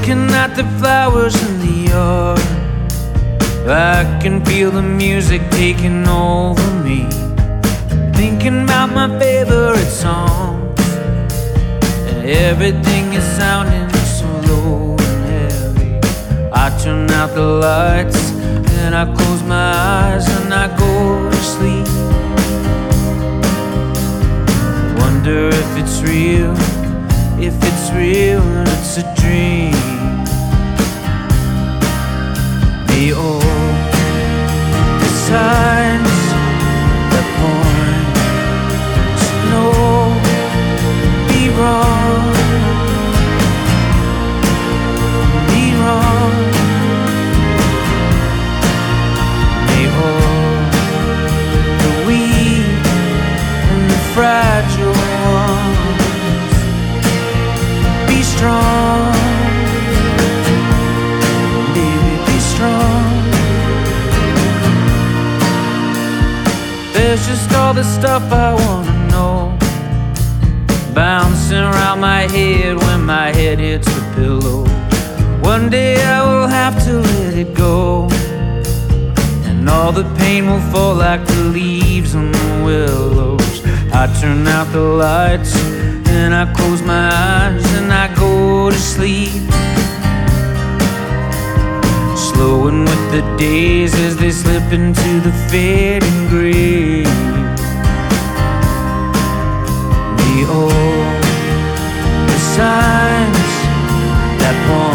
Looking at the flowers in the yard, I can feel the music taking over me. Thinking about my favorite songs, and everything is sounding so low and heavy. I turn out the lights and I close my eyes and I go to sleep. Wonder if it's real, if it's real and it's a dream. The signs that point to no be wrong, be wrong. They hold the weak and the fragile ones. Be strong, baby, be strong. There's just all the stuff I wanna know, bouncing around my head when my head hits the pillow. One day I will have to let it go, and all the pain will fall like the leaves on the willows. I turn out the lights and I close my eyes and I go to sleep. Slowing with the days as they slip into the fading grave. Behold the signs that point